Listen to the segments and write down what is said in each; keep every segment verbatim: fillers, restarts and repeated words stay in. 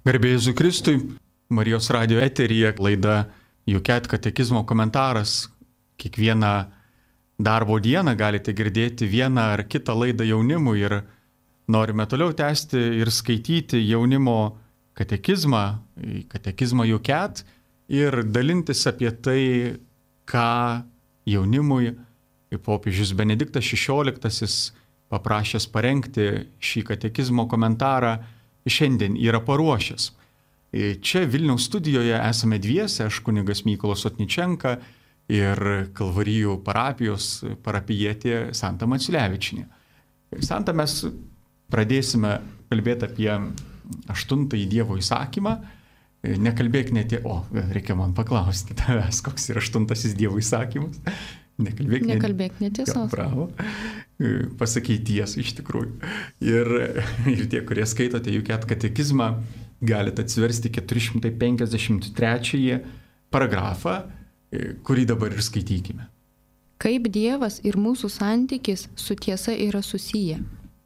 Garbė Jėzui Kristui, Marijos radijo eteryje laida Juket katekizmo komentaras. Kiekvieną darbo dieną galite girdėti vieną ar kitą laidą jaunimui ir norime toliau tęsti ir skaityti jaunimo katekizmą, katekizmą Juket ir dalintis apie tai, ką jaunimui popiežius Benediktas šešioliktasis paprašęs parengti šį katekizmo komentarą šiandien yra paruošęs. Čia Vilniaus studijoje esame dviese, aš kunigas Mykolas Sotničenka ir Kalvarijų parapijos parapijietė Santa Maciulevičienė. Santa, mes pradėsime kalbėti apie aštuntąjį Dievo įsakymą. Nekalbėk net, o, reikia man paklausti tavęs, koks yra aštuntasis Dievo įsakymas. Nekalbėk, Nekalbėk netiesos. Bravo. Pasakai tiesą iš tikrųjų. Ir, ir tie, kurie skaitote Juket katekizmą, galite atsiversti keturi šimtai penkiasdešimt trečiąjį paragrafą, kurį dabar ir skaitykime. Kaip Dievas ir mūsų santykis su tiesa yra susiję.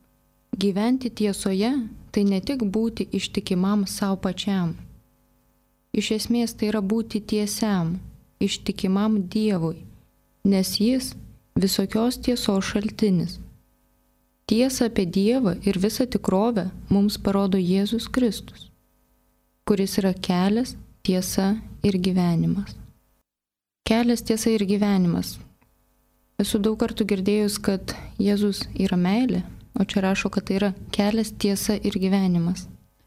Gyventi tiesoje tai ne tik būti ištikimam savo pačiam. Iš esmės tai yra būti tiesiam, ištikimam Dievui, nes Jis visokios tiesos šaltinis. Tiesą apie Dievą ir visą tikrovę mums parodo Jėzus Kristus, kuris yra kelias, tiesa ir gyvenimas. Kelias, tiesa ir gyvenimas. Esu daug kartų girdėjus, kad Jėzus yra meilė, o čia rašo, kad tai yra kelias, tiesa ir gyvenimas.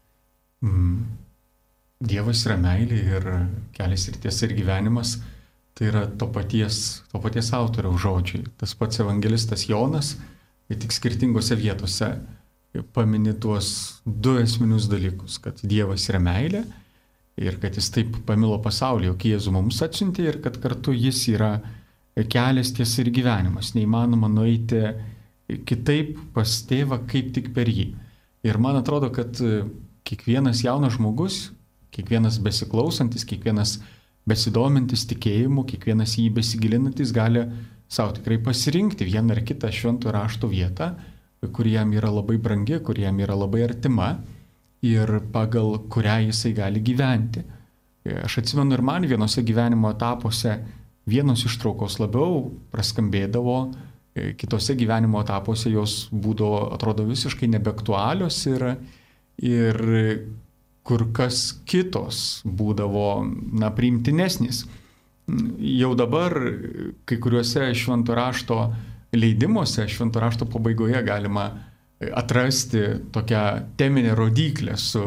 Mm. Dievas yra meilė ir kelias ir tiesa ir gyvenimas. Tai yra to paties, to paties autoriaus žodžiai. Tas pats evangelistas Jonas, tik skirtingose vietose pamini tuos du esminius dalykus, kad Dievas yra meilė ir kad Jis taip pamilo pasaulį, jog Jėzų mums atsiuntė ir kad kartu Jis yra kelias, tiesa ir gyvenimas. Neįmanoma nueiti kitaip pas tėvą, kaip tik per jį. Ir man atrodo, kad kiekvienas jaunas žmogus, kiekvienas besiklausantis, kiekvienas besidomintis tikėjimu, kiekvienas jį besigilinantis gali savo tikrai pasirinkti vieną ar kitą šventojo rašto vietą, kuri jam yra labai brangi, kuri jam yra labai artima ir pagal kurią jisai gali gyventi. Aš atsimenu ir man vienose gyvenimo etapuose vienos ištraukos labiau praskambėdavo, kitose gyvenimo etapuose jos būdavo, atrodo, visiškai nebeaktualios ir, ir kur kas kitos būdavo, na, priimtinesnis. Jau dabar kai kuriuose švento rašto leidimuose, švento rašto pabaigoje galima atrasti tokią teminę rodyklę su,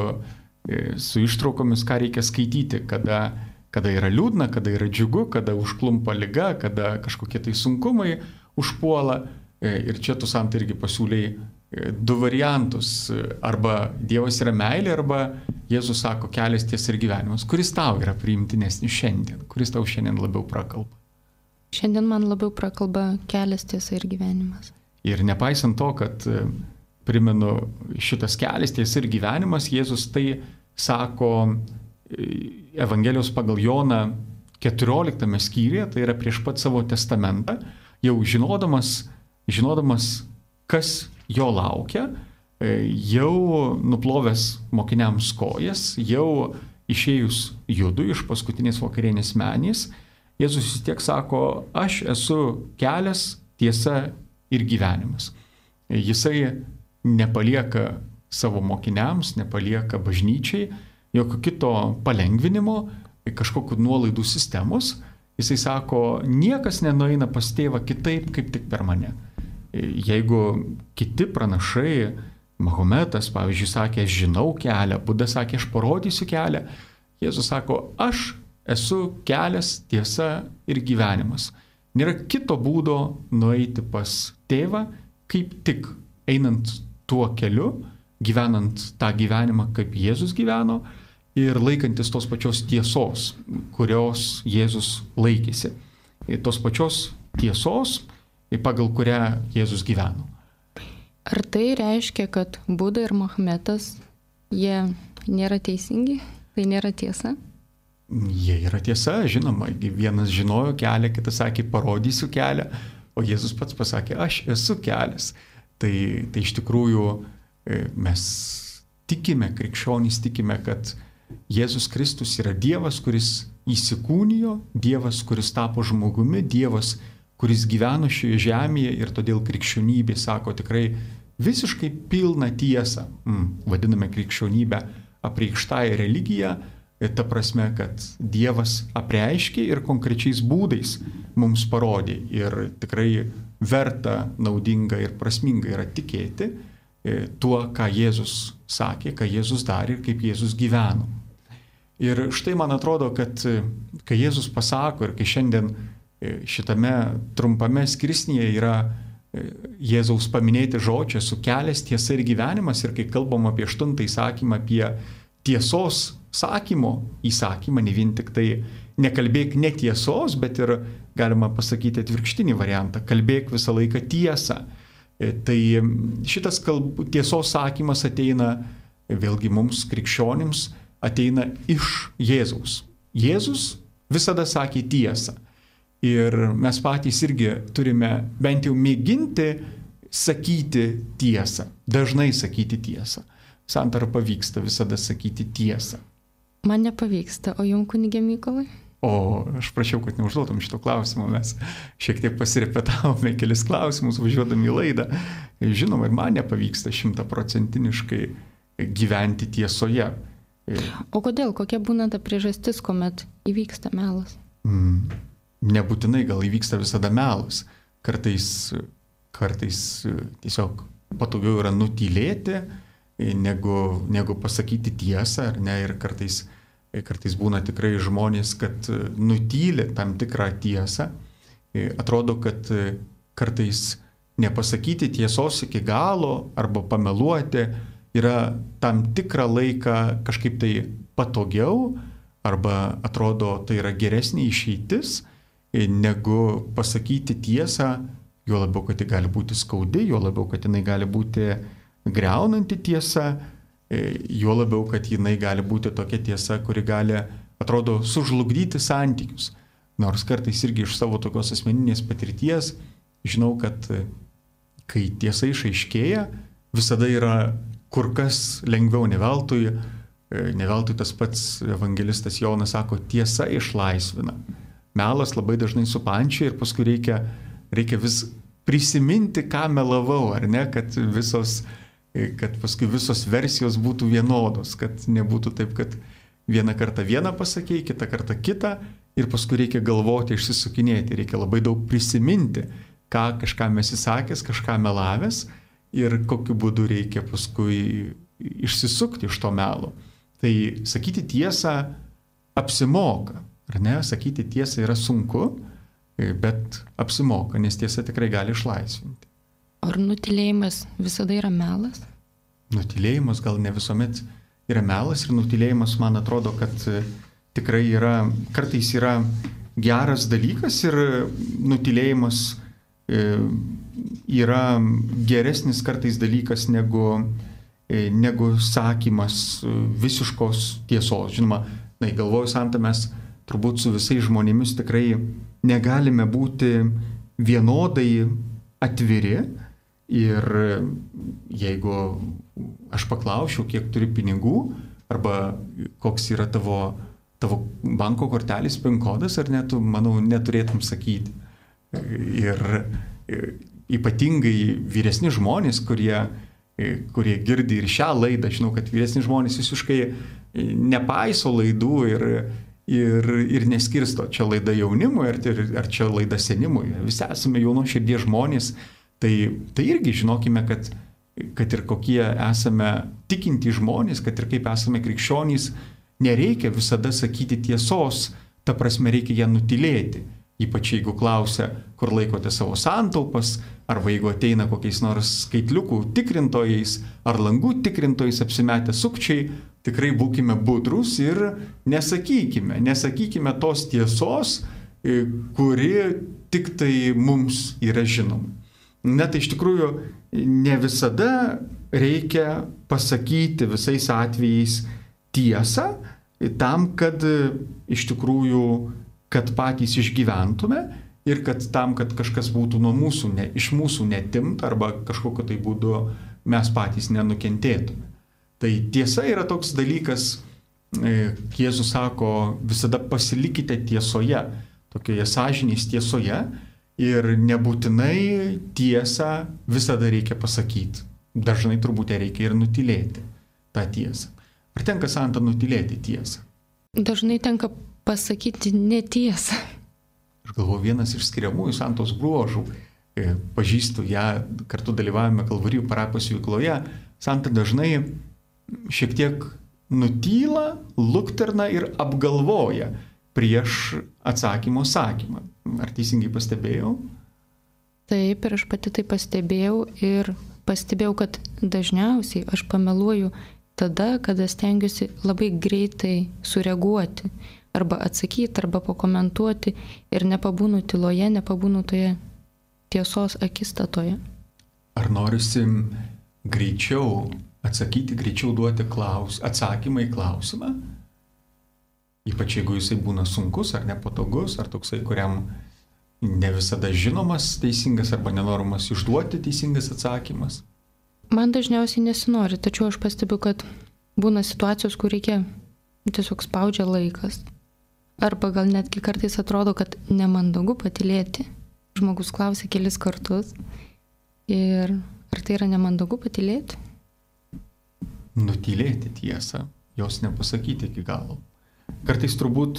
su ištraukomis, ką reikia skaityti, kada, kada yra liūdna, kada yra džiugu, kada užklumpa liga, kada kažkokie tai sunkumai užpuola. Ir čia tu, Santa, irgi pasiūlei du variantus. Arba Dievas yra meilė, arba Jėzus sako kelias, tiesa ir gyvenimas. Kuris tau yra priimtinesnis šiandien? Kuris tau šiandien labiau prakalba? Šiandien man labiau prakalba kelias, tiesa ir gyvenimas. Ir nepaisant to, kad, primenu, šitas kelias, tiesa ir gyvenimas, Jėzus tai sako Evangelijos pagal Joną keturioliktame skyriuje, tai yra prieš pat savo testamentą, jau žinodamas, žinodamas, kas jo laukia, jau nuplovęs mokiniams kojas, jau išėjus Judui iš paskutinės vakarienės menės, Jėzus vis tiek sako, aš esu kelias, tiesa ir gyvenimas. Jisai nepalieka savo mokiniams, nepalieka bažnyčiai jokio kito palengvinimo, kažkokių nuolaidų sistemos. Jisai sako, niekas nenueina pas tėvą kitaip, kaip tik per mane. Jeigu kiti pranašai, Mahometas, pavyzdžiui, sakė, aš žinau kelią, Buda sakė, aš parodysiu kelią, Jėzus sako, aš esu kelias, tiesa ir gyvenimas. Nėra kito būdo nueiti pas tėvą, kaip tik einant tuo keliu, gyvenant tą gyvenimą, kaip Jėzus gyveno ir laikantis tos pačios tiesos, kurios Jėzus laikėsi. Ir tos pačios tiesos, pagal kurią Jėzus gyveno. Ar tai reiškia, kad Buda ir Mahometas, jie nėra teisingi? Tai nėra tiesa? Jie yra tiesa, žinoma. Vienas žinojo kelią, kitas sakė, parodysiu kelią, o Jėzus pats pasakė, aš esu kelias. Tai, tai iš tikrųjų mes tikime, krikščionys tikime, kad Jėzus Kristus yra Dievas, kuris įsikūnijo, Dievas, kuris tapo žmogumi, Dievas, kuris gyveno šioje žemėje ir todėl krikščionybė sako tikrai visiškai pilną tiesą. Mm, vadiname krikščionybę apreikštąją religiją, ta prasme, kad Dievas apreiškė ir konkrečiais būdais mums parodė. Ir tikrai verta, naudinga ir prasminga yra tikėti tuo, ką Jėzus sakė, ką Jėzus darė ir kaip Jėzus gyveno. Ir štai man atrodo, kad kai Jėzus pasako ir kai šiandien šitame trumpame skirsnyje yra Jėzaus paminėti žodžiai esu kelias, tiesa ir gyvenimas, ir kai kalbam apie aštuntą įsakymą, apie tiesos sakymo įsakymą, ne vien tik tai nekalbėk netiesos, bet ir galima pasakyti atvirkštinį variantą, kalbėk visą laiką tiesą. Tai šitas kalb, tiesos sakymas ateina, vėlgi mums krikščionims, ateina iš Jėzaus. Jėzus visada sakė tiesą. Ir mes patys irgi turime bent jau mėginti sakyti tiesą, dažnai sakyti tiesą. Santa, ar pavyksta visada sakyti tiesą? Man nepavyksta, o jums, kunige Mykolai? O aš prašiau, kad neužduotum šito klausimo, mes šiek tiek pasirepetavome kelis klausimus, važiuodami į laidą. Žinoma, ir man nepavyksta šimtaprocentiniškai gyventi tiesoje. O kodėl? Kokia būna ta priežastis, kuomet įvyksta melas? Mm, nebūtinai gal įvyksta visada melas. Kartais, kartais tiesiog patogiau yra nutylėti, negu, negu pasakyti tiesą, ar ne, ir kartais Kartais būna tikrai žmonės, kad nutyli tam tikrą tiesą. Atrodo, kad kartais nepasakyti tiesos iki galo arba pameluoti yra tam tikrą laiką kažkaip tai patogiau, arba atrodo tai yra geresnė išeitis, negu pasakyti tiesą, juo labiau, kad ji gali būti skaudi, juo labiau, kad jinai gali būti greunanti tiesa, juo labiau, kad jinai gali būti tokia tiesa, kuri gali, atrodo, sužlugdyti santykius. Nors kartais irgi iš savo tokios asmeninės patirties žinau, kad kai tiesa išaiškėja, visada yra kur kas lengviau, ne veltui, ne veltui tas pats evangelistas Jonas sako, tiesa išlaisvina. Melas labai dažnai supančia ir paskui reikia, reikia vis prisiminti, ką melavau, ar ne, kad visos kad paskui visos versijos būtų vienodos, kad nebūtų taip, kad vieną kartą vieną pasakėjai, kitą kartą kitą ir paskui reikia galvoti, išsisukinėti, reikia labai daug prisiminti, ką kažką esi sakęs, kažką melavęs ir kokiu būdu reikia paskui išsisukti iš to melo. Tai sakyti tiesą apsimoka, ar ne? Sakyti tiesą yra sunku, bet apsimoka, nes tiesa tikrai gali išlaisvinti. Ar nutylėjimas visada yra melas? Nutylėjimas gal ne visuomet yra melas ir nutylėjimas, man atrodo, kad tikrai yra, kartais yra geras dalykas ir nutylėjimas yra geresnis kartais dalykas negu, negu sakymas visiškos tiesos. Žinoma, na, galvoju, Santa, mes turbūt su visais žmonėmis tikrai negalime būti vienodai atviri. Ir jeigu aš paklausčiau, kiek turi pinigų, arba koks yra tavo, tavo banko kortelės pin kodas, ar ne, tu, manau, neturėtum sakyti. Ir ypatingai vyresni žmonės, kurie, kurie girdi ir šią laidą, žinau, kad vyresni žmonės visiškai nepaiso laidų ir, ir, ir neskirsto, čia laida jaunimui, ar, ar čia laida senimui. Visi esame jauno širdies žmonės. Tai, tai irgi žinokime, kad, kad ir kokie esame tikinti žmonės, kad ir kaip esame krikščionys, nereikia visada sakyti tiesos, ta prasme reikia ją nutylėti. Ypač jeigu klausia, kur laikote savo santaupas, arba jeigu ateina kokiais nors skaitliukų tikrintojais ar langų tikrintojais apsimetę sukčiai, tikrai būkime budrus ir nesakykime, nesakykime tos tiesos, kuri tik tai mums yra žinoma. Net iš tikrųjų ne visada reikia pasakyti visais atvejais tiesą tam, kad iš tikrųjų, kad patys išgyventume ir kad tam, kad kažkas būtų nuo mūsų, ne, iš mūsų netimt arba kažkokiu tai būdu mes patys nenukentėtume. Tai tiesa yra toks dalykas, Jėzus sako, visada pasilikite tiesoje, tokioje sąžinės tiesoje ir nebūtinai tiesą visada reikia pasakyti. Dažnai turbūt reikia ir nutylėti tą tiesą. Ar tenka Santa nutylėti tiesą? Dažnai tenka pasakyti netiesą. Aš galvoju, vienas iš skiriamųjų Santos bruožų, pažįstu ją, kartu dalyvavome Kalvarijų parapijos veikloje, Santa dažnai šiek tiek nutyla, lukterna ir apgalvoja prieš atsakymo sakymą. Ar teisingai pastebėjau? Taip, ir aš pati tai pastebėjau ir pastebėjau, kad dažniausiai aš pameluoju tada, kada stengiuosi labai greitai sureaguoti, arba atsakyti, arba pakomentuoti ir nepabūnu tyloje, nepabūnu toje tiesos akistatoje. Ar norisi greičiau atsakyti, greičiau duoti klaus, atsakymą į klausimą, ypač jeigu jisai būna sunkus ar nepatogus, ar toksai, kuriam ne visada žinomas teisingas arba nenorimas išduoti teisingas atsakymas? Man dažniausiai nesinori, tačiau aš pastebiu, kad būna situacijos, kur reikia tiesiog spaudžia laikas. Arba gal netgi kartais atrodo, kad nemandagu patylėti. Žmogus klausia kelis kartus ir ar tai yra nemandagu patylėti? Nutylėti tiesą, jos nepasakyti iki galo. Kartais turbūt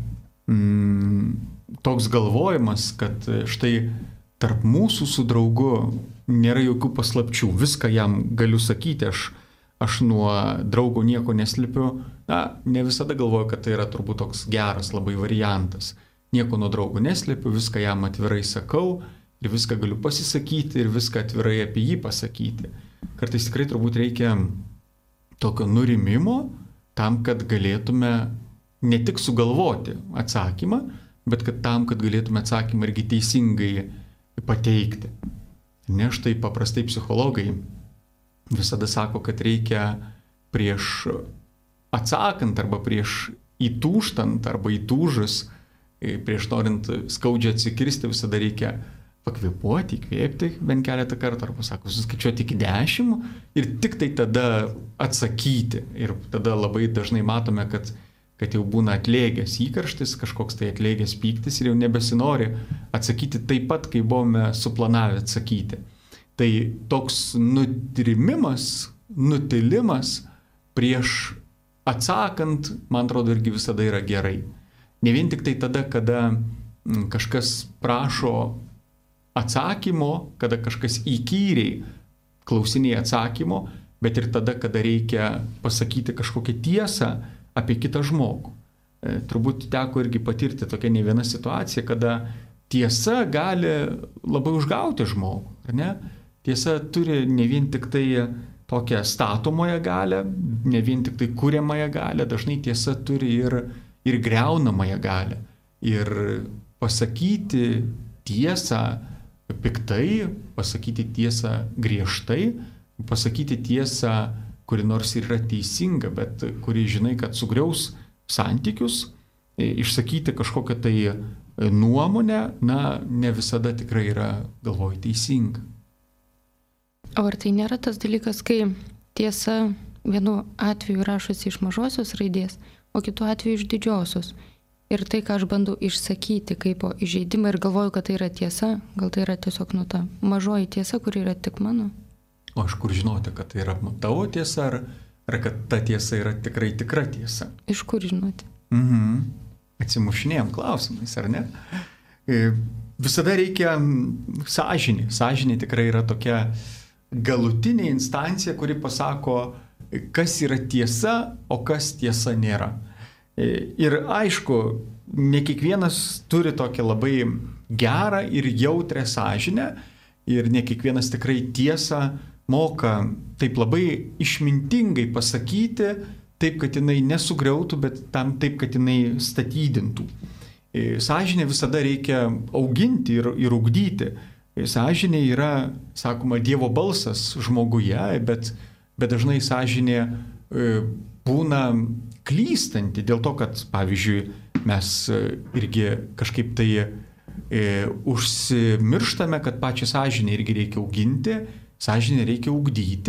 mm, toks galvojimas, kad štai tarp mūsų su draugu nėra jokių paslapčių, viską jam galiu sakyti, aš, aš nuo draugo nieko neslepiu, na, ne visada galvoju, kad tai yra turbūt toks geras labai variantas. Nieko nuo draugo neslepiu, viską jam atvirai sakau ir viską galiu pasisakyti ir viską atvirai apie jį pasakyti. Kartais tikrai turbūt reikia tokio nurimimo tam, kad galėtume ne tik sugalvoti atsakymą, bet kad tam, kad galėtume atsakymą irgi teisingai pateikti. Ne, štai paprastai psichologai visada sako, kad reikia prieš atsakant arba prieš įtūžtant arba įtūžus, prieš norint skaudžiai atsikirsti, visada reikia pakvėpuoti, įkvėpti bent keletą kartų, arba sako, suskaičiuoti iki dešimt ir tik tai tada atsakyti. Ir tada labai dažnai matome, kad, kad jau būna atlėgęs įkarštis, kažkoks tai atlėgęs pyktis ir jau nebesinori atsakyti taip pat, kai buvome suplanavę atsakyti. Tai toks nutrimimas, nutylimas prieš atsakant, man atrodo, irgi visada yra gerai. Ne vien tik tai tada, kada kažkas prašo atsakymo, kada kažkas įkyriai klausinėja atsakymo, bet ir tada, kada reikia pasakyti kažkokią tiesą apie kitą žmogų. E, turbūt teko irgi patirti tokia ne viena situacija, kada tiesa gali labai užgauti žmogų, ar ne? Tiesa turi ne vien tik tai tokią statomąją galią, ne vien tik tai kuriamąją galią, dažnai tiesa turi ir, ir greunamąją galią. Ir pasakyti tiesą piktai, pasakyti tiesą griežtai, pasakyti tiesą, kuri nors ir yra teisinga, bet kuri žinai, kad sugriaus santykius, išsakyti kažkokią tai nuomonę, na, ne visada tikrai yra, galvoju, teisinga. O ar tai nėra tas dalykas, kai tiesa vienu atveju rašosi iš mažosios raidės, o kitu atveju iš didžiosios? Ir tai, ką aš bandau išsakyti kaip po įžeidimą ir galvoju, kad tai yra tiesa, gal tai yra tiesiog nu ta mažoji tiesa, kuri yra tik mano. O iš kur žinoti, kad tai yra tavo tiesa, ar, ar kad ta tiesa yra tikrai tikra tiesa? Iš kur žinoti? Mhm. Atsimušinėjom klausimais, ar ne? Visada reikia sąžinė. Sąžinė tikrai yra tokia galutinė instancija, kuri pasako, kas yra tiesa, o kas tiesa nėra. Ir aišku, ne kiekvienas turi tokią labai gerą ir jautrę sąžinę ir ne kiekvienas tikrai tiesą moka taip labai išmintingai pasakyti, taip, kad jinai nesugriautų, bet tam taip, kad jinai statydintų. Sąžinę visada reikia auginti ir, ir ugdyti. Sąžinė yra, sakoma, Dievo balsas žmoguje, bet, bet dažnai sąžinė būna klystanti dėl to, kad, pavyzdžiui, mes irgi kažkaip tai e, užsimirštame, kad pačią sąžinę irgi reikia auginti, sąžinę reikia ugdyti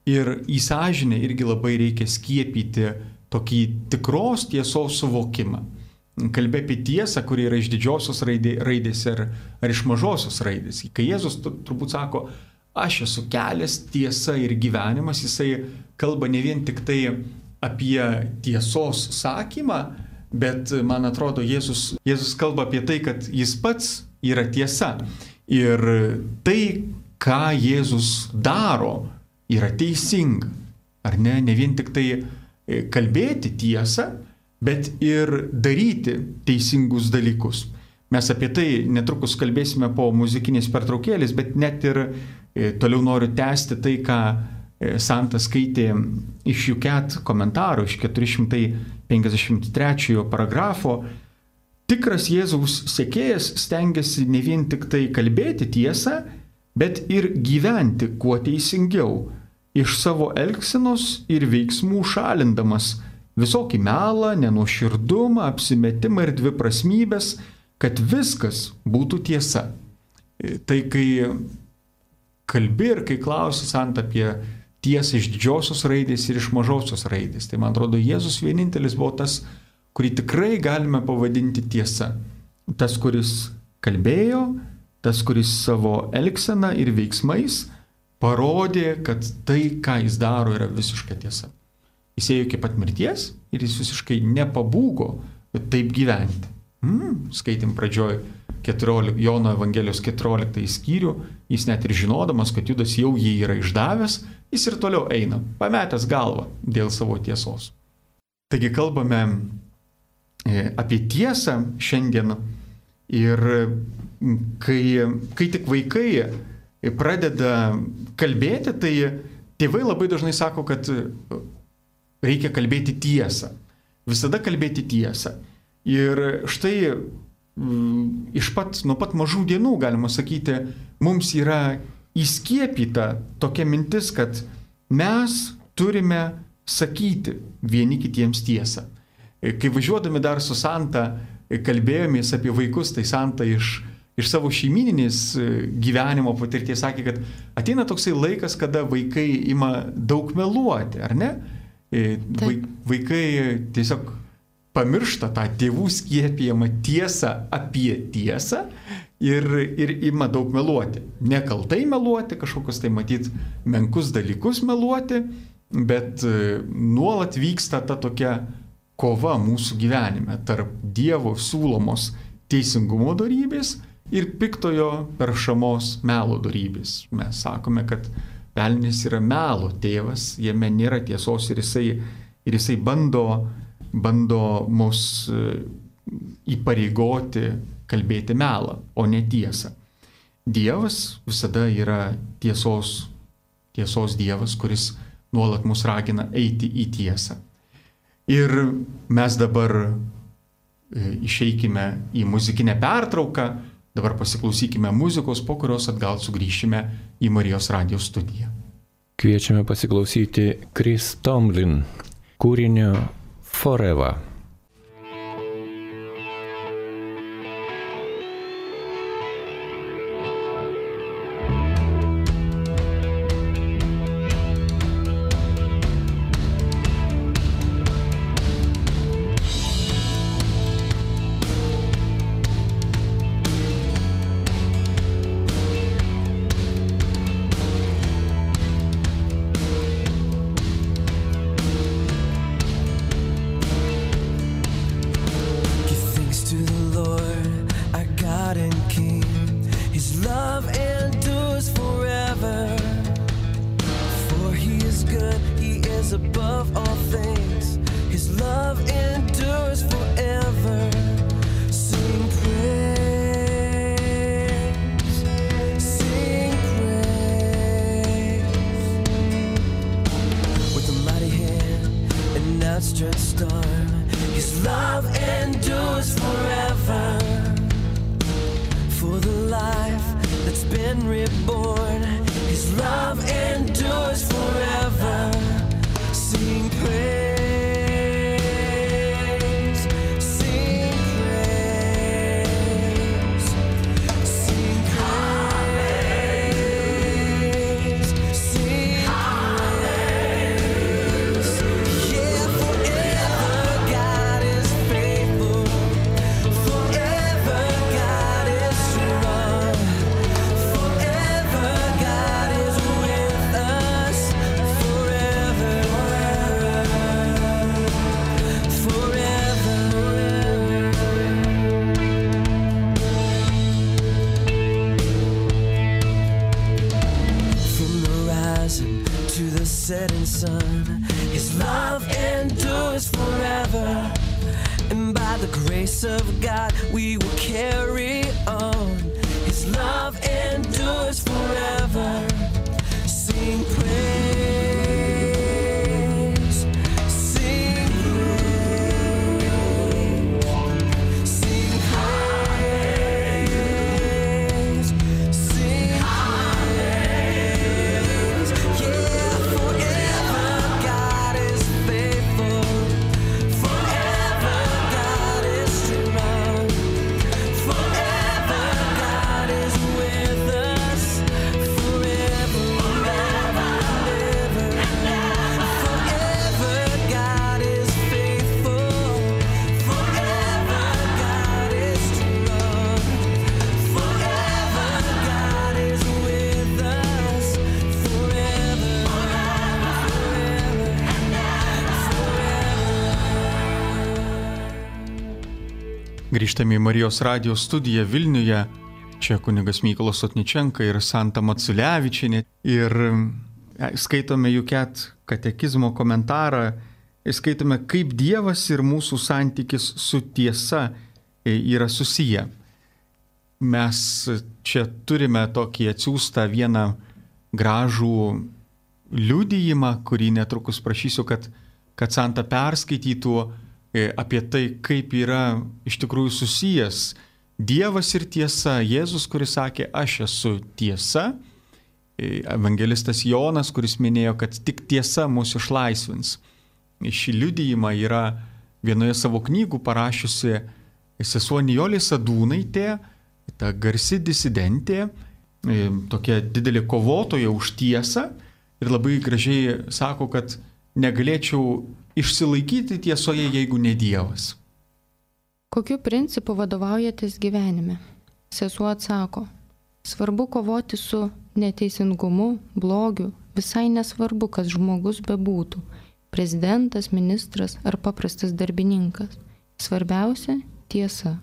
Ir į sąžinę irgi labai reikia skiepyti tokį tikros tiesos suvokimą. Kalbė apie tiesą, kuri yra iš didžiosios raidė, raidės ar, ar iš mažosios raidės. Kai Jėzus turbūt sako, aš esu kelias, tiesa ir gyvenimas, jisai kalba ne vien tik tai apie tiesos sakymą, bet man atrodo, Jėzus, Jėzus kalba apie tai, kad jis pats yra tiesa. Ir tai, ką Jėzus daro, yra teisinga. Ar ne? Ne vien tik tai kalbėti tiesą, bet ir daryti teisingus dalykus. Mes apie tai netrukus kalbėsime po muzikinės pertraukėlės, bet net ir toliau noriu tęsti tai, ką Santa skaitė iš Juket komentaro, iš keturi šimtai penkiasdešimt trečiojo paragrafo. Tikras Jėzaus sekėjas stengiasi ne vien tik tai kalbėti tiesą, bet ir gyventi kuo teisingiau, iš savo elgsenos ir veiksmų šalindamas visokį melą, nenuoširdumą, apsimetimą ir dviprasmybės, kad viskas būtų tiesa. Tai kai kalbi ir kai klausi Santa apie tiesą iš didžiosios raidės ir iš mažosios raidės, tai man atrodo, Jėzus vienintelis buvo tas, kurį tikrai galime pavadinti tiesa. Tas, kuris kalbėjo, tas, kuris savo elgseną ir veiksmais parodė, kad tai, ką jis daro, yra visiška tiesa. Jis ėjo iki pat mirties ir jis visiškai nepabūgo taip gyventi. Hmm, skaitim pradžioj keturioliktą, Jono Evangelijos keturioliktąjį skyrių, jis net ir žinodamas, kad Judas jau jį yra išdavęs, jis ir toliau eina, pametęs galvą dėl savo tiesos. Taigi kalbame apie tiesą šiandien ir kai, kai tik vaikai pradeda kalbėti, tai tėvai labai dažnai sako, kad reikia kalbėti tiesą. Visada kalbėti tiesą. Ir štai iš pat, nuo pat mažų dienų, galima sakyti, mums yra įskiepyta tokia mintis, kad mes turime sakyti vieni kitiems tiesą. Kai važiuodami dar su Santa kalbėjomės apie vaikus, tai Santa iš iš savo šeimyninės gyvenimo patirties sakė, kad ateina toksai laikas, kada vaikai ima daug meluoti, ar ne? Taip. Vaikai tiesiog pamiršta tą tėvų skiepijamą tiesą apie tiesą ir, ir ima daug meluoti. Nekaltai meluoti, kažkokius tai matyt menkus dalykus meluoti, bet nuolat vyksta ta tokia kova mūsų gyvenime tarp Dievo siūlomos teisingumo dorybės ir piktojo peršamos melo dorybės. Mes sakome, kad velnis yra melo tėvas, jame nėra tiesos ir jisai, ir jisai bando, bando mus įpareigoti kalbėti melą, o ne tiesą. Dievas visada yra tiesos, tiesos Dievas, kuris nuolat mus ragina eiti į tiesą. Ir mes dabar išeikime į muzikinę pertrauką, dabar pasiklausykime muzikos, po kurios atgal sugrįšime į Marijos radijo studiją. Kviečiame pasiklausyti Chris Tomlin kūrinio Forever. Sing praise, sing praise. grace of God we will carry on. His love endures forever. Sing praise, sing praise, sing praise, sing praise. Yeah, forever God is faithful. Forever God is strong. Forever God is with us. Forever, forever, and ever. Forever God is faithful. Forever God is strong. Forever God is with us. Forever, forever, Grįžtame į Marijos radijos studiją Vilniuje. Čia kunigas Mykolas Sotničenka ir Santa Maculevičienė. Ir skaitome Juket katekizmo komentarą. Ir skaitome, kaip Dievas ir mūsų santykis su tiesa yra susiję. Mes čia turime tokį atsiųstą vieną gražų liudijimą, kurį netrukus prašysiu, kad, kad Santa perskaitytų apie tai, kaip yra iš tikrųjų susijęs Dievas ir tiesa. Jėzus, kuris sakė, aš esu tiesa. Evangelistas Jonas, kuris minėjo, kad tik tiesa mus išlaisvins. Šį liudijimą yra vienoje savo knygų parašiusi sesuo Nijolė Sadūnaitė, ta garsi disidentė, tokia didelė kovotoja už tiesą ir labai gražiai sako, kad negalėčiau išsilaikyti tiesoje, jeigu ne Dievas. Kokiu principu vadovaujatės gyvenime? Sesuo atsako, svarbu kovoti su neteisingumu, blogiu, visai nesvarbu, kas žmogus bebūtų, prezidentas, ministras ar paprastas darbininkas. Svarbiausia – tiesa.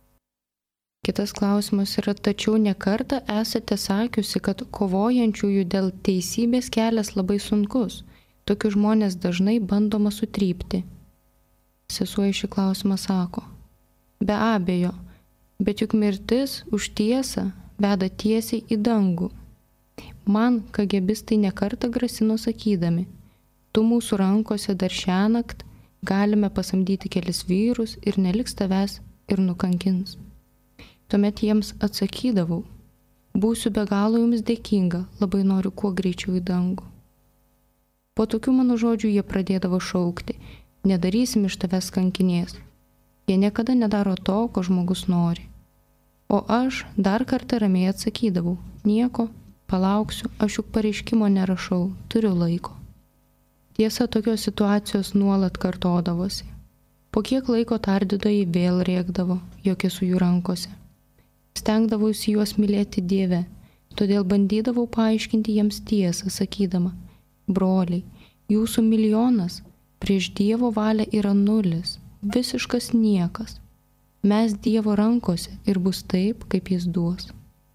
Kitas klausimas yra, tačiau nekartą esate sakiusi, kad kovojančiųjų dėl teisybės kelias labai sunkus. Tokius žmonės dažnai bandoma sutrypti. Sesuo į šį klausimą sako, be abejo, bet juk mirtis už tiesą veda tiesiai į dangų. Man kagebistai nekartą grasino sakydami, tu mūsų rankose dar šiąnakt galime pasamdyti kelis vyrus ir neliks tavęs ir nukankins. Tuomet jiems atsakydavau, būsiu be galo jums dėkinga, labai noriu kuo greičiau į dangų. Po tokių mano žodžių jie pradėdavo šaukti, nedarysim iš tavęs kankinės. Jie niekada nedaro to, ko žmogus nori. O aš dar kartą ramiai atsakydavau, nieko, palauksiu, aš juk pareiškimo nerašau, turiu laiko. Tiesa, tokios situacijos nuolat kartodavosi. Po kiek laiko tardytojai vėl rėkdavo, jog esu jų rankose. Stengdavausi juos mylėti Dieve, todėl bandydavau paaiškinti jiems tiesą, sakydama, broliai, jūsų milijonas prieš Dievo valią yra nulis, visiškas niekas. Mes Dievo rankose ir bus taip, kaip jis duos.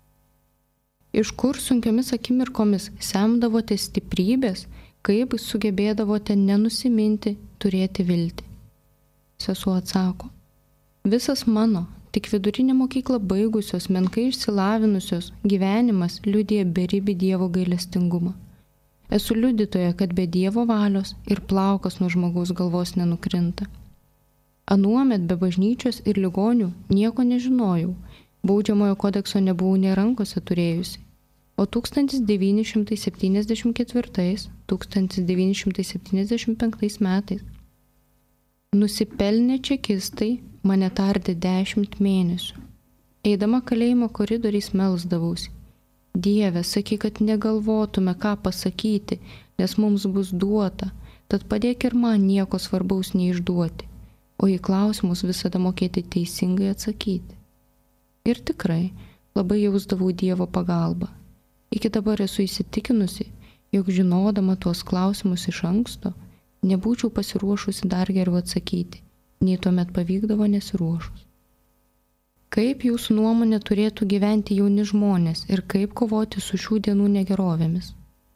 Iš kur sunkiomis akimirkomis semdavote stiprybės, kaip sugebėdavote nenusiminti, turėti viltį? Sesuo atsako, visas mano, tik vidurinę mokyklą baigusios, menkai išsilavinusios gyvenimas liudija beribį Dievo gailestingumą. Esu liudytoja, kad be Dievo valios ir plaukas nuo žmogaus galvos nenukrinta. Anuomet be bažnyčios ir ligonių nieko nežinojau, baudžiamojo kodekso nebuvau nė rankose turėjusi. O tūkstantis devyni šimtai septyniasdešimt ketvirtais - tūkstantis devyni šimtai septyniasdešimt penktais metais nusipelnę čekistai mane tardė dešimt mėnesių. Eidama kalėjimo koridoriais melsdavausi. Dieve, sakyk, kad negalvotume, ką pasakyti, nes mums bus duota, tad padėk ir man nieko svarbaus neišduoti, o į klausimus visada mokėti teisingai atsakyti. Ir tikrai labai jausdavau Dievo pagalbą. Iki dabar esu įsitikinusi, jog žinodama tuos klausimus iš anksto, nebūčiau pasiruošusi dar geriau atsakyti, nei tuomet pavykdavo nesiruošus. Kaip jūsų nuomonė turėtų gyventi jauni žmonės ir kaip kovoti su šių dienų negerovėmis?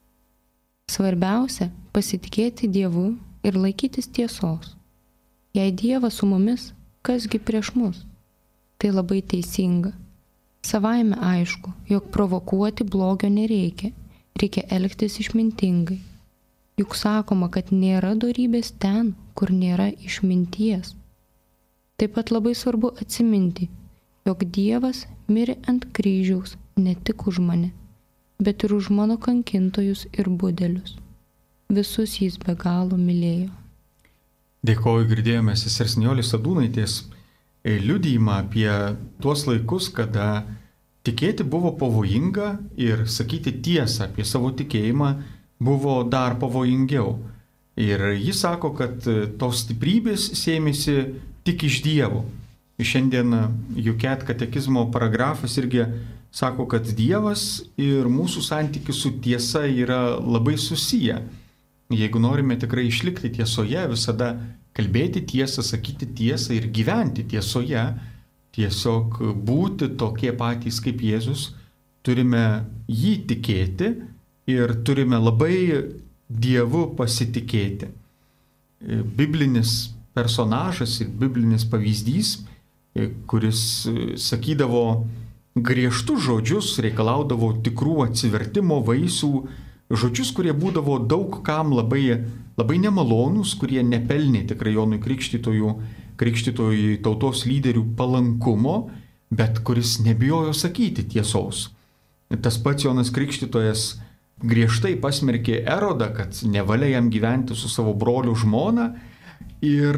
Svarbiausia – pasitikėti Dievu ir laikytis tiesos. Jei Dievas su mumis, kasgi prieš mus? Tai labai teisinga. Savaime aišku, jog provokuoti blogio nereikia, reikia elgtis išmintingai. Juk sakoma, kad nėra dorybės ten, kur nėra išminties. Taip pat labai svarbu atsiminti, jog Dievas mirė ant kryžiaus ne tik už mane, bet ir už mano kankintojus ir budelius. Visus jis be galo mylėjo. Dėkoju, girdėjome sesers Nijolės Sadūnaitės liudijimą apie tuos laikus, kada tikėti buvo pavojinga ir sakyti tiesą apie savo tikėjimą buvo dar pavojingiau. Ir jis sako, kad tos stiprybės sėmėsi tik iš Dievo. Šiandien Juket katekizmo paragrafas irgi sako, kad Dievas ir mūsų santykis su tiesa yra labai susiję. Jeigu norime tikrai išlikti tiesoje, visada kalbėti tiesą, sakyti tiesą ir gyventi tiesoje, tiesiog būti tokie patys kaip Jėzus, turime jį tikėti ir turime labai Dievu pasitikėti. Biblinis personažas ir biblinis pavyzdys, kuris sakydavo griežtus žodžius, reikalaudavo tikrų atsivertimo vaisių, žodžius, kurie būdavo daug kam labai, labai nemalonūs, kurie nepelnė tikrai Jonui Krikštytojų, Krikštytojų tautos lyderių palankumo, bet kuris nebijojo sakyti tiesos. Tas pats Jonas Krikštytojas griežtai pasmerkė Erodą, kad nevalia jam gyventi su savo broliu žmona ir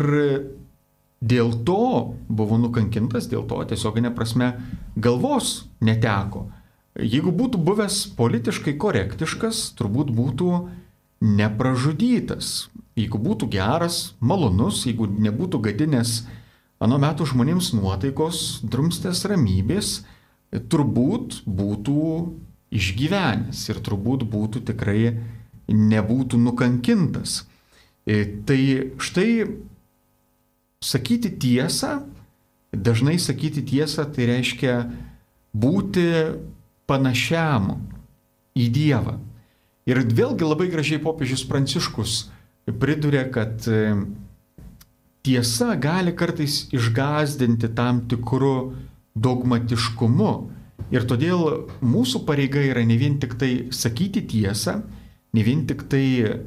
dėl to buvo nukankintas, dėl to tiesioginė prasme galvos neteko. Jeigu būtų buvęs politiškai korektiškas, turbūt būtų nepražudytas. Jeigu būtų geras, malonus, jeigu nebūtų gadinės ano metų žmonėms nuotaikos, drumstės ramybės, turbūt būtų išgyvenęs ir turbūt būtų tikrai nebūtų nukankintas. Tai štai sakyti tiesą, dažnai sakyti tiesą, tai reiškia būti panašiam į Dievą. Ir vėlgi labai gražiai popiežius Pranciškus priduria, kad tiesa gali kartais išgąsdinti tam tikru dogmatiškumu. Ir todėl mūsų pareiga yra ne vien tik tai sakyti tiesą, ne vien tik tai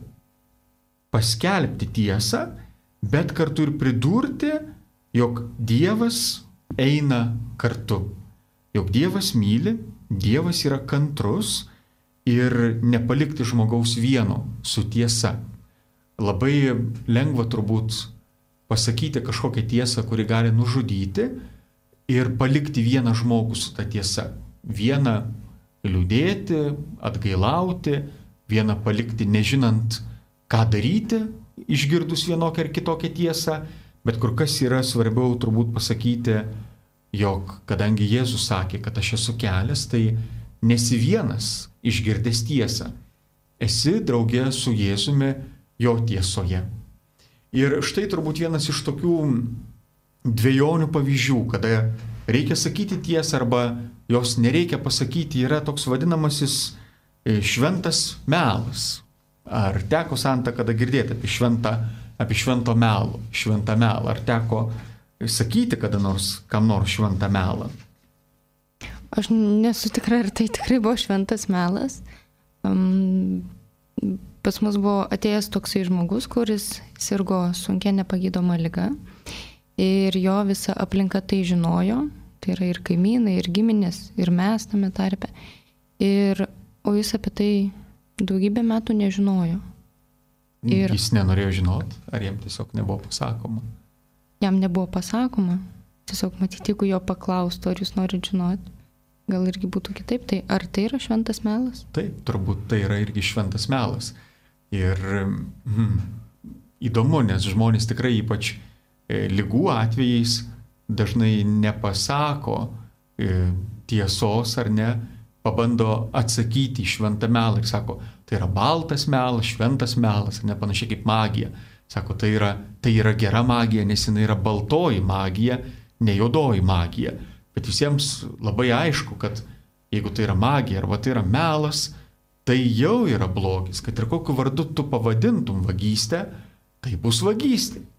paskelbti tiesą, bet kartu ir pridurti, jog Dievas eina kartu. Jog Dievas myli, Dievas yra kantrus ir nepalikti žmogaus vieno su tiesa. Labai lengva turbūt pasakyti kažkokią tiesą, kuri gali nužudyti ir palikti vieną žmogų su ta tiesa. Vieną liūdėti, atgailauti, vieną palikti nežinant, ką daryti, išgirdus vienokią ar kitokią tiesą, bet kur kas yra svarbiau turbūt pasakyti, jog kadangi Jėzus sakė, kad aš esu kelias, tai nesi vienas išgirdęs tiesą. Esi draugė su Jėzumi jo tiesoje. Ir štai turbūt vienas iš tokių dviejonių pavyzdžių, kada reikia sakyti tiesą arba jos nereikia pasakyti, yra toks vadinamasis šventas melas. Ar teko Santa kada girdėti apie, šventą, apie švento melo, šventą melą? Ar teko sakyti kada nors, kam nors šventą melą? Aš nesu tikra, ar tai tikrai buvo šventas melas. Um, pas mus buvo atėjęs toksai žmogus, kuris sirgo sunkia nepagydoma liga ir jo visa aplinka tai žinojo, tai yra ir kaimynai, ir giminės, ir mes tame tarpe. Ir, o jis apie tai daugybę metų nežinojo. Ir jis nenorėjo žinoti, ar jam tiesiog nebuvo pasakoma? Jam nebuvo pasakoma. Tiesiog matyti, jeigu jo paklaustų, ar jūs norit žinoti, gal irgi būtų kitaip. Tai ar tai yra šventas melas? Taip, turbūt tai yra irgi šventas melas. Ir hmm, įdomu, nes žmonės tikrai ypač e, ligų atvejais dažnai nepasako e, tiesos ar ne, pabando atsakyti į šventą melą ir sako, tai yra baltas melas, šventas melas, ne panašiai kaip magija. Sako, tai yra, tai yra gera magija, nes jinai yra baltoji magija, ne juodoji magija. Bet visiems labai aišku, kad jeigu tai yra magija arba tai yra melas, tai jau yra blogis, kad ir kokiu vardu tu pavadintum vagystę, tai bus vagystė.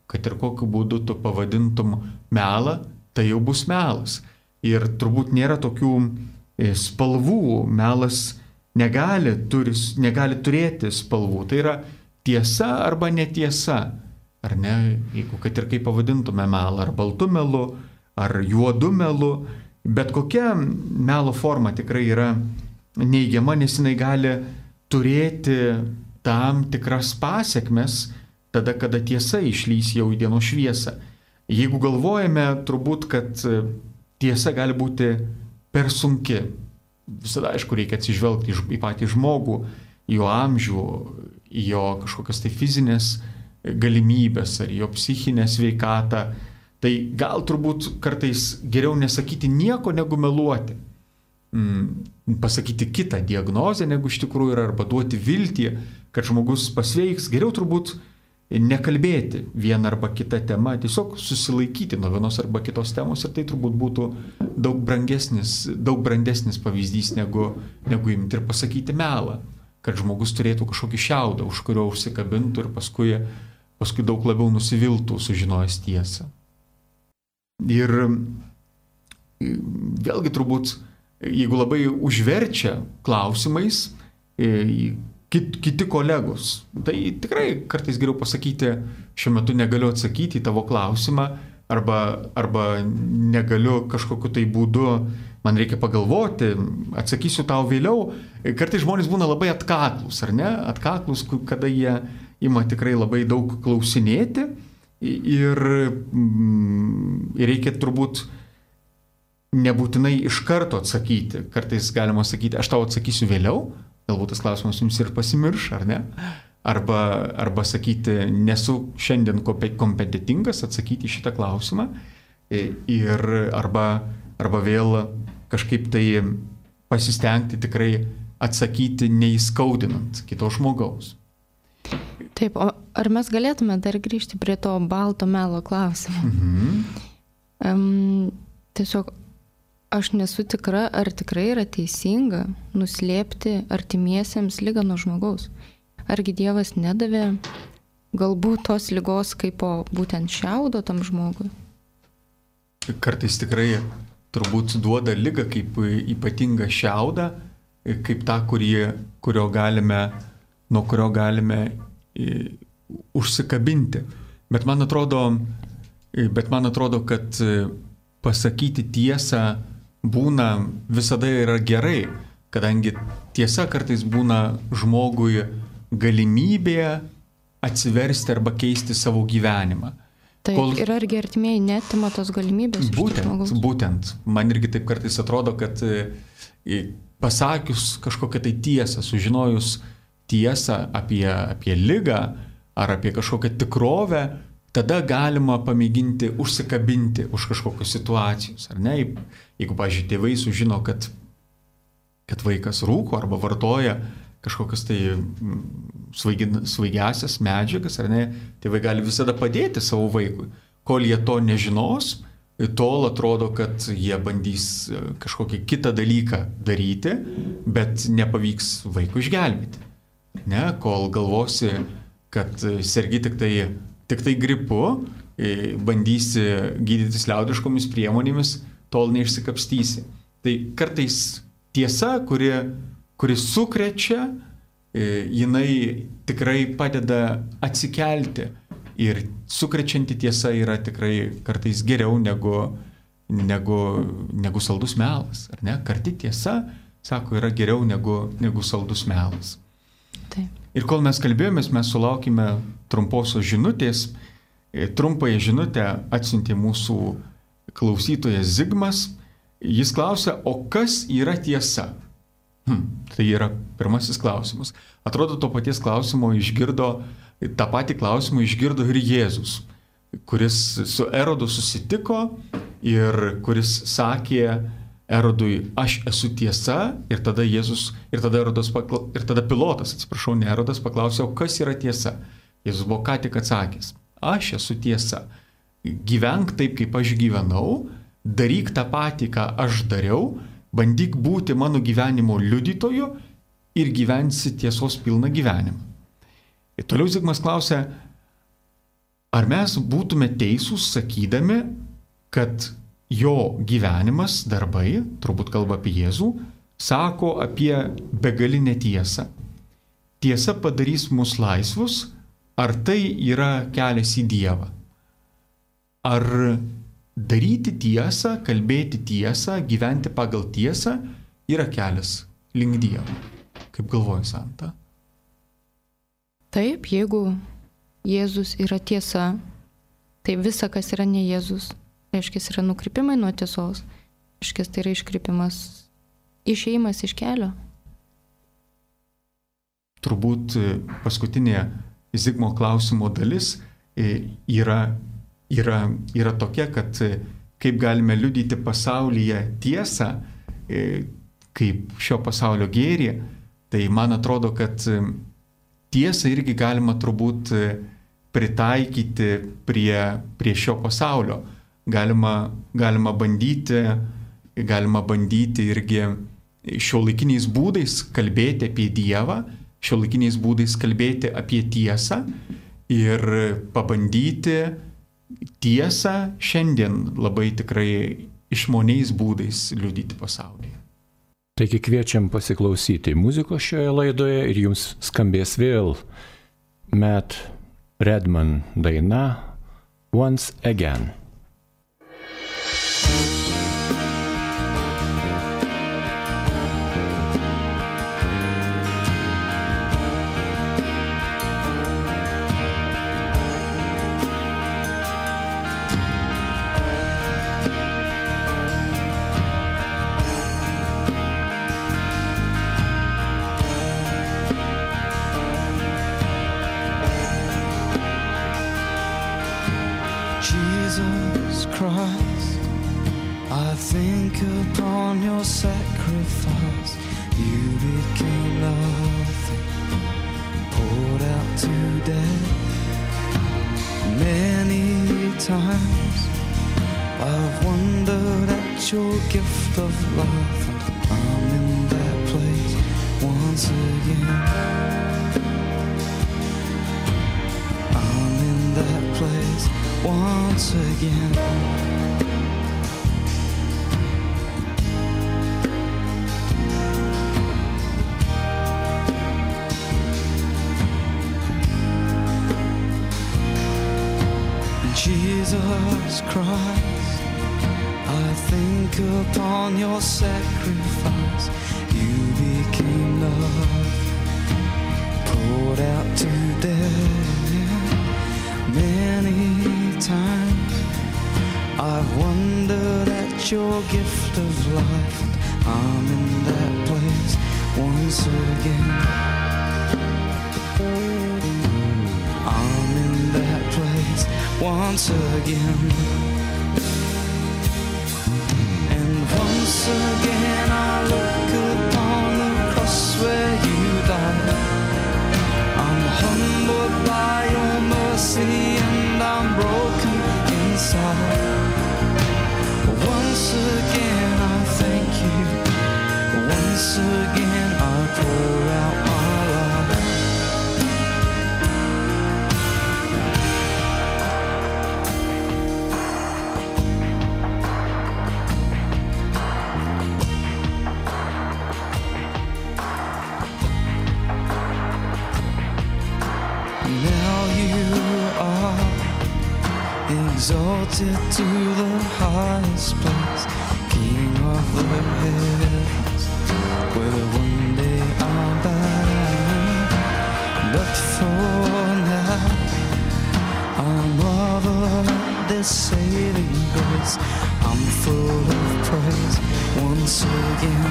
kad ir kokiu būdu tu pavadintum melą, tai jau bus melas. Ir turbūt nėra tokių spalvų, melas negali, turi, negali turėti spalvų. Tai yra tiesa arba netiesa, ar ne, jeigu kad ir kaip pavadintume melą, ar baltu melu, ar juodu melu, bet kokia melo forma tikrai yra neigiama, nes jinai gali turėti tam tikras pasiekmes tada, kada tiesa išlys jau į dienos šviesą. Jeigu galvojame turbūt, kad tiesa gali būti per sunki, visada aišku reikia atsižvelgti į patį žmogų, į jo amžių, į jo kažkokias tai fizinės galimybės ar jo psichinę sveikatą. Tai gal turbūt kartais geriau nesakyti nieko negu meluoti. Pasakyti kitą diagnozę negu iš tikrųjų yra, arba duoti viltį, kad žmogus pasveiks. Geriau turbūt nekalbėti vieną arba kitą temą, tiesiog susilaikyti nuo vienos arba kitos temos, ir tai turbūt būtų daug brangesnis, daug brandesnis pavyzdys negu, negu imti ir pasakyti melą, kad žmogus turėtų kažkokį šiaudą, už kurio užsikabintų ir paskui, paskui daug labiau nusiviltų sužinojęs tiesą. Ir vėlgi turbūt, jeigu labai užverčia klausimais kit, kiti kolegos, tai tikrai kartais geriau pasakyti, šiuo metu negaliu atsakyti į tavo klausimą, arba, arba negaliu kažkokiu tai būdu, man reikia pagalvoti, atsakysiu tau vėliau. Kartais žmonės būna labai atkaklus, ar ne? Atkaklus, kada jie ima tikrai labai daug klausinėti. Ir, ir reikia turbūt nebūtinai iš karto atsakyti. Kartais galima sakyti, aš tau atsakysiu vėliau, galbūt tas klausimas jums ir pasimirš, ar ne? Arba, arba sakyti, nesu šiandien kompetentingas atsakyti šitą klausimą. Ir arba, arba vėl kažkaip tai pasistengti tikrai atsakyti neįskaudinant kito žmogaus. Taip, o ar mes galėtume dar grįžti prie to balto melo klausimo? Mhm. Um, tiesiog aš nesu tikra, ar tikrai yra teisinga nuslėpti artimiesiems ligą nuo žmogaus. Argi Dievas nedavė galbūt tos ligos kaip po būtent šiaudo tam žmogui? Kartais tikrai turbūt duoda ligą kaip ypatingą šiaudą, kaip tą, kurį, kurio galime, nuo kurio galime užsikabinti. Bet man atrodo, bet man atrodo, kad pasakyti tiesą būna visada yra gerai, kadangi tiesa kartais būna žmogui galimybė atsiversti arba keisti savo gyvenimą. Taip, Kol... ir argi artimieji netima tos galimybės? Būtent, būtent. Man irgi taip kartais atrodo, kad pasakius kažkokią tai tiesą, sužinojus tiesą apie, apie ligą ar apie kažkokią tikrovę, tada galima pamėginti užsikabinti už kažkokios situacijos, ar ne? Jeigu, pavyzdžiui, tėvai sužino, kad, kad vaikas rūko arba vartoja kažkokias tai svaigiasias medžiagas, ar ne, tėvai gali visada padėti savo vaikui. Kol jie to nežinos, tol atrodo, kad jie bandys kažkokį kitą dalyką daryti, bet nepavyks vaikų išgelbėti. Ne, kol galvosi, kad sergi tik tai, tik tai gripu, bandysi gydytis liaudiškomis priemonėmis, tol neišsikapstysi. Tai kartais tiesa, kuri, kuri sukrečia, jinai tikrai padeda atsikelti. Ir sukrečianti tiesa yra tikrai kartais geriau negu, negu, negu saldus melas. Ar ne? Karti tiesa, sako, yra geriau negu, negu saldus melas. Taip. Ir kol mes kalbėjomės, mes sulaukime trumposios žinutės. Trumpąją žinutę atsiuntė mūsų klausytojas Zigmas. Jis klausia, o kas yra tiesa? Hm, tai yra pirmasis klausimas. Atrodo, to paties klausimo išgirdo, tą patį klausimą išgirdo ir Jėzus, kuris su Erodu susitiko ir kuris sakė Erodui, aš esu tiesa, ir tada Jėzus, ir tada, Erodas, ir tada Pilotas, atsiprašau, ne Erodas, paklausė, o kas yra tiesa? Jėzus buvo ką tik atsakęs, aš esu tiesa. Gyvenk taip, kaip aš gyvenau, daryk tą patį, ką aš dariau, bandyk būti mano gyvenimo liudytoju ir gyvensi tiesos pilną gyvenimą. Ir toliau Zigmas klausia, Ar mes būtume teisūs sakydami, kad jo gyvenimas, darbai, turbūt kalba apie Jėzų, sako apie begalinę tiesą. Tiesa padarys mus laisvus, ar tai yra kelias į Dievą? Ar daryti tiesą, kalbėti tiesą, gyventi pagal tiesą yra kelias link Dievo? Kaip galvoji, Santa? Taip, jeigu Jėzus yra tiesa, tai visa, kas yra ne Jėzus, reiškia, yra nukrypimai nuo tiesos, reiškia, tai yra iškrypimas, išėjimas iš kelio. Turbūt paskutinė Zigmo klausimo dalis yra, yra, yra tokia, kad kaip galime liudyti pasaulyje tiesą, kaip šio pasaulio gėrį, tai man atrodo, kad tiesą irgi galima turbūt pritaikyti prie, prie šio pasaulio. Galima, galima bandyti, galima bandyti irgi šiuolaikiniais būdais kalbėti apie Dievą, šiuolaikiniais būdais kalbėti apie tiesą ir pabandyti tiesą šiandien labai tikrai išmaniais būdais liudyti pasaulyje. Taigi kviečiam pasiklausyti muzikos šioje laidoje ir jums skambės vėl Matt Redman daina Once Again. Jesus Christ, I think upon your sacrifice. You became nothing, poured out to death. Many times I've wondered at your gift of love, and I'm in that place once again. I'm in that place once again. Jesus Christ, I think upon your sacrifice. You became love, poured out to death. Many times I've wondered at your gift of life, and I'm in that place once again. I'm in that place once again. And once again I look upon the cross where you died. I'm humbled by your mercy and I'm broken inside. Once again I thank you. Once again I pour out my life. Exalted to the highest place, King of the heavens, where one day I'll bow. But for now, I'm of this saving grace. I'm full of praise once again.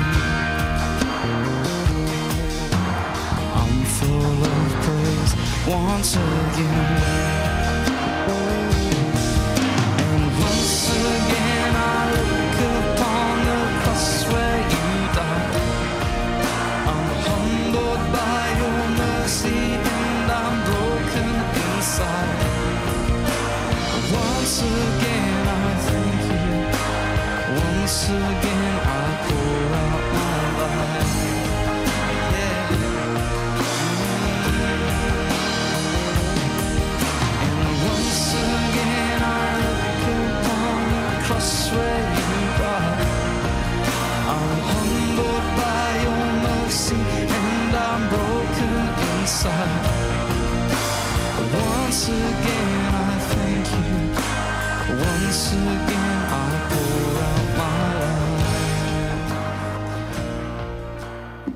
I'm full of praise once again. Once again I thank you. Once again I pour out my life. Yeah. And once once again I thank you. Once again I pour out my life.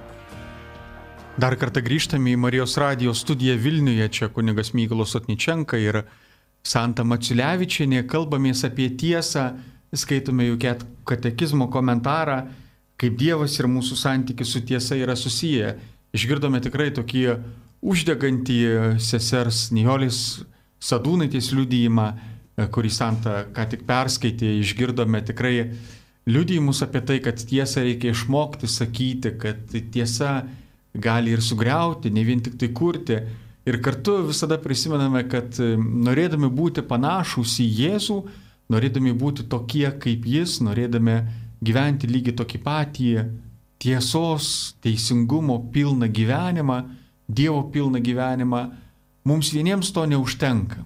Dar kartą grįžtame į Marijos radijo studiją Vilniuje, čia kunigas Mykolas Sotničenka ir Santa Maciulevičienė. Kalbamės apie tiesą, skaitome jų katekizmo komentarą, kaip Dievas ir mūsų santykis su tiesa yra susiję. Išgirdome tikrai tokį uždegantį sesers Nijolės Sadūnaitės liudijimą, kurį Santa ką tik perskaitė. Išgirdome tikrai liudijimus apie tai, kad tiesą reikia išmokti sakyti, kad tiesa gali ir sugriauti, ne vien tik tai kurti. Ir kartu visada prisimename, kad norėdami būti panašūs į Jėzų, norėdami būti tokie kaip Jis, norėdami gyventi lygiai tokį patį tiesos, teisingumo pilną gyvenimą, Dievo pilną gyvenimą, mums vieniems to neužtenka.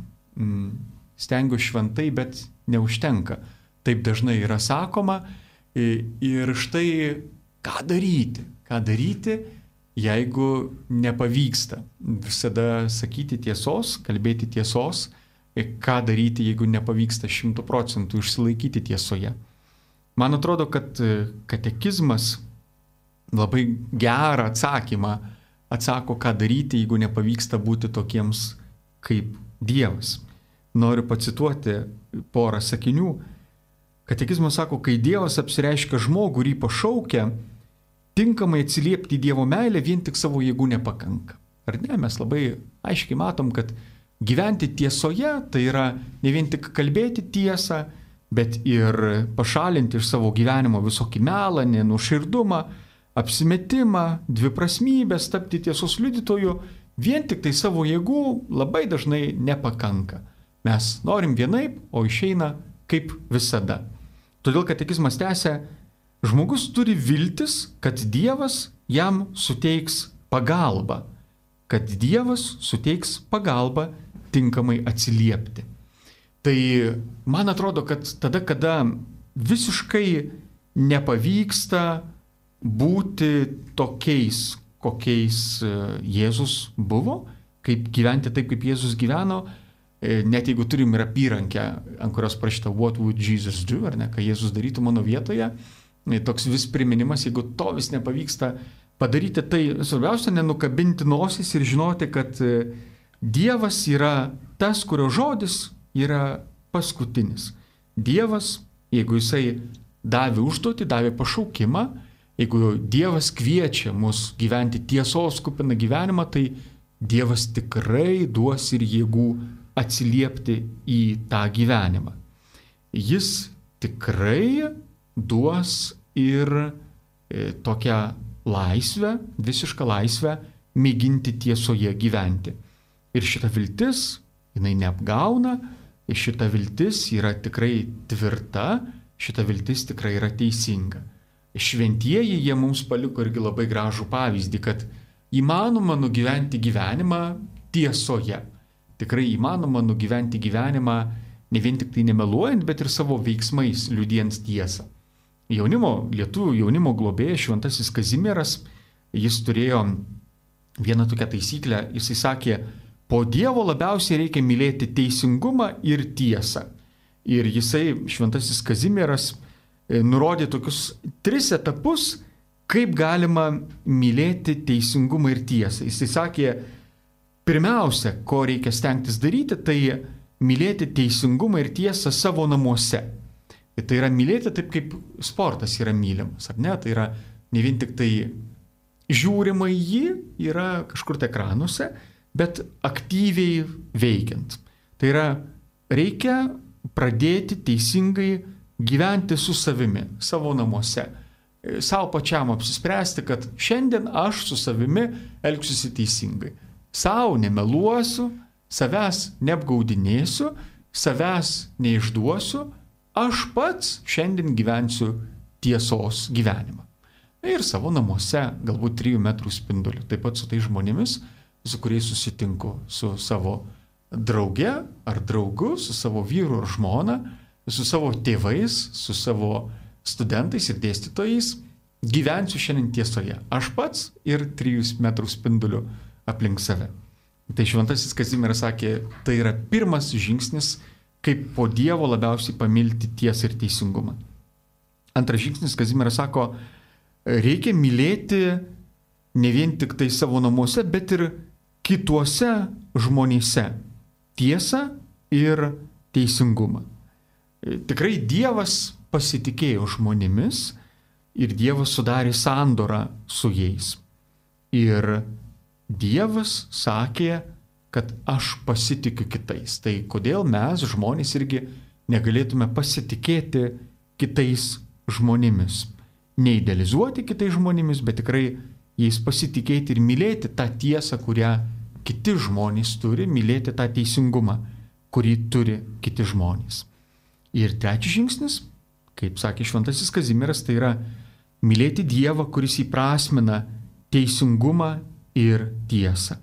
Stengiu šventai, bet neužtenka. Taip dažnai yra sakoma. Ir štai ką daryti? Ką daryti, jeigu nepavyksta visada sakyti tiesos, kalbėti tiesos? Ką daryti, jeigu nepavyksta šimtų procentų išsilaikyti tiesoje? Man atrodo, kad katekizmas labai gerą atsakymą atsako, ką daryti, jeigu nepavyksta būti tokiems kaip Dievas. Noriu pacituoti porą sakinių. Katekizmas sako, kai Dievas apsireiškia žmogų ir jį pašaukia, tinkamai atsiliepti Dievo meilę vien tik savo jėgų nepakanka. Ar ne? Mes labai aiškiai matom, kad gyventi tiesoje tai yra ne vien tik kalbėti tiesą, bet ir pašalinti iš savo gyvenimo visokį melą, nenuoširdumą, apsimetimą, dviprasmybės, tapti tiesos liudytoju, vien tik tai savo jėgų labai dažnai nepakanka. Mes norim vienaip, o išeina kaip visada. Todėl katekizmas tęsia, žmogus turi viltis, kad Dievas jam suteiks pagalbą, kad Dievas suteiks pagalbą tinkamai atsiliepti. Tai man atrodo, kad tada, kada visiškai nepavyksta būti tokiais, kokiais Jėzus buvo, kaip gyventi taip, kaip Jėzus gyveno, net jeigu turim ir apyrankę, ant kurios parašyta What would Jesus do, ar ne, ką Jėzus darytų mano vietoje, toks vis priminimas, jeigu to vis nepavyksta padaryti, tai svarbiausia nenukabinti nosis ir žinoti, kad Dievas yra tas, kurio žodis yra paskutinis. Dievas, jeigu jisai davė užduotį, davė pašaukimą, jeigu Dievas kviečia mus gyventi tiesos kupiną gyvenimą, tai Dievas tikrai duos ir jėgų atsiliepti į tą gyvenimą. Jis tikrai duos ir tokią laisvę, visišką laisvę mėginti tiesoje gyventi. Ir šita viltis, jinai neapgauna, šita viltis yra tikrai tvirta, šita viltis tikrai yra teisinga. Šventieji jie mums paliko irgi labai gražų pavyzdį, kad įmanoma nugyventi gyvenimą tiesoje. Tikrai įmanoma nugyventi gyvenimą ne vien tik tai nemeluojant, bet ir savo veiksmais liudijant tiesą. Jaunimo, lietuvių jaunimo globėjas Šventasis Kazimieras, jis turėjo vieną tokią taisyklę, jisai sakė, po Dievo labiausiai reikia mylėti teisingumą ir tiesą. Ir jisai, Šventasis Kazimieras, nurodė tokius tris etapus, kaip galima mylėti teisingumą ir tiesą. Jisai sakė, pirmiausia, ko reikia stengtis daryti, tai mylėti teisingumą ir tiesą savo namuose. Ir tai yra mylėti taip, kaip sportas yra mylimas, ar ne? Tai yra ne vien tik tai žiūrima į jį, yra kažkur tai ekranuose, bet aktyviai veikiant. Tai yra, reikia pradėti teisingai gyventi su savimi, savo namuose. Savo pačiam apsispręsti, kad šiandien aš su savimi elgsiuosi teisingai. Sau nemeluosiu, savęs neapgaudinėsiu, savęs neišduosiu, aš pats šiandien gyvensiu tiesos gyvenimą. Ir savo namuose, galbūt trijų metrų spinduliu, taip pat su tai žmonėmis, su kuriais susitinku, su savo drauge ar draugu, su savo vyru ar žmona, su savo tėvais, su savo studentais ir dėstytojais, gyvensiu šiandien tiesoje. Aš pats ir trijų metrų spinduliu aplink save. Tai šventasis Kazimieras sakė, tai yra pirmas žingsnis, kaip po Dievo labiausiai pamilti tiesą ir teisingumą. Antras žingsnis, Kazimieras sako, reikia mylėti ne vien tik tai savo namuose, bet ir kituose žmonėse tiesą ir teisingumą. Tikrai Dievas pasitikėjo žmonėmis ir Dievas sudarė sandorą su jais. Ir Dievas sakė, kad aš pasitikiu kitais. Tai kodėl mes, žmonės, irgi negalėtume pasitikėti kitais žmonėmis. Neidealizuoti kitais žmonėmis, bet tikrai jais pasitikėti ir mylėti tą tiesą, kurią kiti žmonės turi, mylėti tą teisingumą, kurį turi kiti žmonės. Ir trečias žingsnis, kaip sakė šventasis Kazimieras, tai yra mylėti Dievą, kuris įprasmina teisingumą ir tiesą.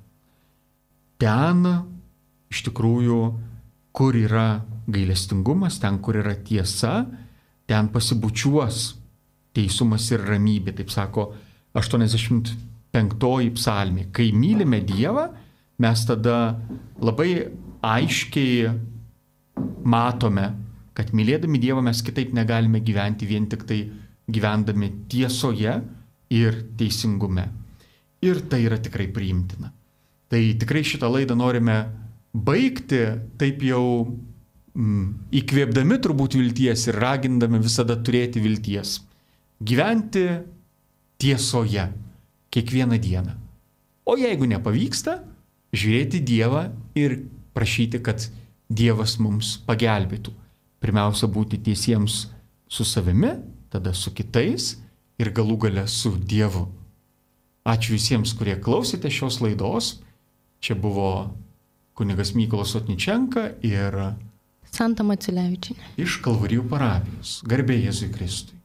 Ten, iš tikrųjų, kur yra gailestingumas, ten, kur yra tiesa, ten pasibučiuos teisumas ir ramybė, taip sako aštuoniasdešimt penktoji psalmė. Kai mylime Dievą, mes tada labai aiškiai matome, kad mylėdami Dievą mes kitaip negalime gyventi, vien tik tai gyvendami tiesoje ir teisingume. Ir tai yra tikrai priimtina. Tai tikrai šitą laidą norime baigti taip jau mm, įkvėpdami turbūt vilties ir ragindami visada turėti vilties. Gyventi tiesoje kiekvieną dieną. O jeigu nepavyksta, žiūrėti Dievą ir prašyti, kad Dievas mums pagelbėtų. Pirmiausia, būti tiesiems su savimi, tada su kitais ir galų gale su Dievu. Ačiū visiems, kurie klausėte šios laidos. Čia buvo kunigas Mykolas Otničenka ir Santa Maciulevičienė iš Kalvarijų parapijos. Garbė Jėzui Kristui.